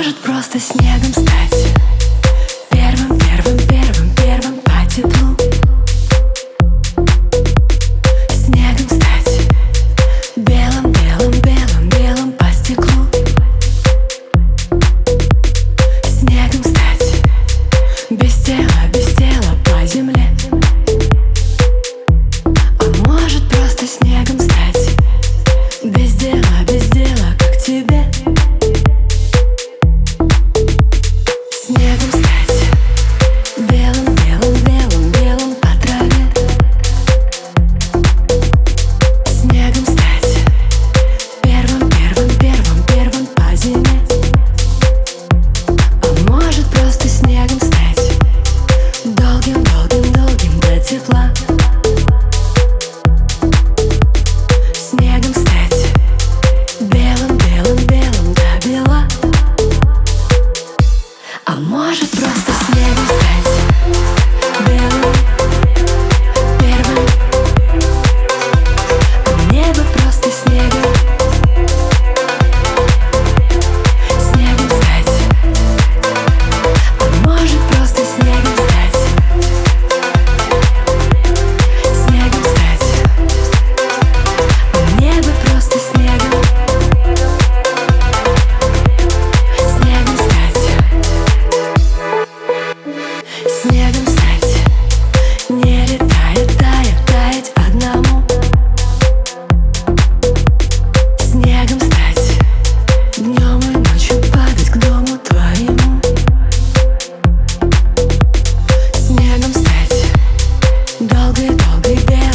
может просто снегом стать. Первым, первым, первым, первым по теплу. Снегом стать. Белым, белым, белым, белым по стеклу. Снегом стать. Без тела по земле. А может просто снегом стать. Без дела, как тебе. Снегом стать. Белым, белым, белым, белым по траве. Снегом стать. Первым, первым, первым, первым по зиме. А может просто снегом стать. Долгим, долгим, долгим до тепла. Снегом стать. Белым, белым, белым до бела. А может просто снегом стать. Белым, первым. А небо просто снегом. Снегом стать. А может просто снегом стать. Снегом стать. А небо просто снегом. Снегом стать. Снегом стать. Не летая, таять одному. Снегом стать. Днем и ночью падать к дому твоему. Снегом стать. Долгой, долгой, белой.